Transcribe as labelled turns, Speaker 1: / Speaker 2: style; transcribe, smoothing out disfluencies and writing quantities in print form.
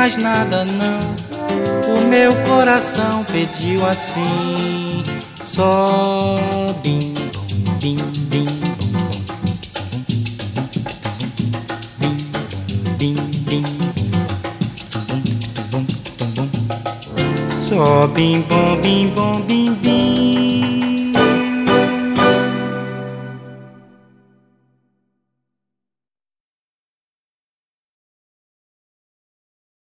Speaker 1: mais nada não. O meu coração pediu assim, só bim bom, bim bim bim bim bim, só bim bom bim bom bim bim.